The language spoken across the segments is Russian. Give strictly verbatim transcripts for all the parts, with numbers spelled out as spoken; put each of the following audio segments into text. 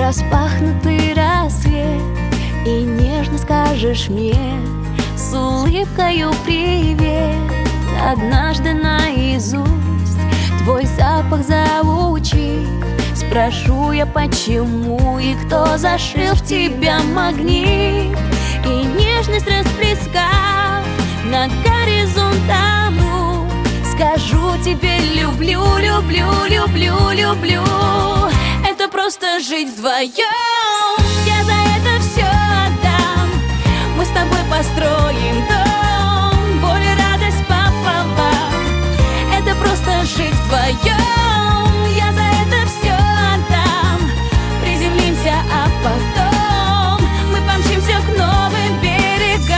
распахнутый рассвет, и нежно скажешь мне с улыбкою привет. Однажды наизусть твой запах заучив, спрошу я, почему и кто зашил в тебя магнит. И нежность расплескав над горизонтом, ну, скажу тебе: люблю, люблю, люблю, люблю. Это просто жить вдвоем. Я за это все отдам. Мы с тобой построим дом, боль и радость пополам. Это просто жить вдвоем. Я за это все отдам. Приземлимся, а потом мы помчимся к новым берегам.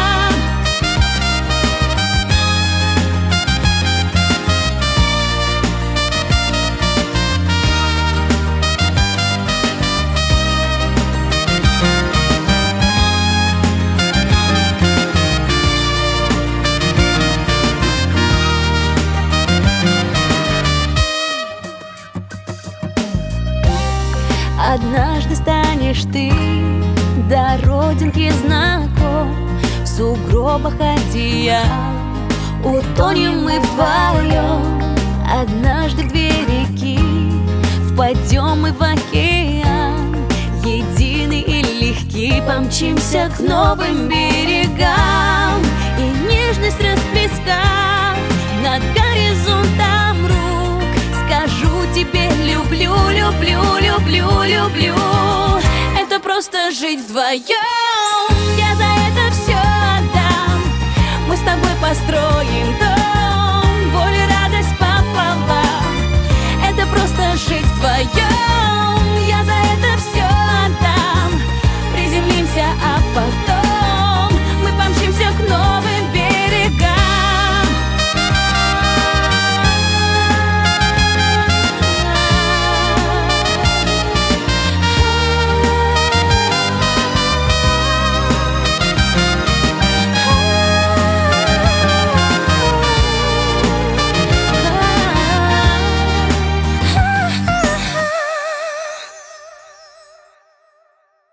Однажды станешь ты до родинки знаком, в сугробах одеял утонем мы вдвоем. Однажды в две реки впадем мы в океан, единый и легкий помчимся к новым берегам. И нежность расплескав над горизонтом рук, скажу тебе: люблю, люблю, люблю, люблю. Это просто жить вдвоем. Я за это все отдам. Мы с тобой построим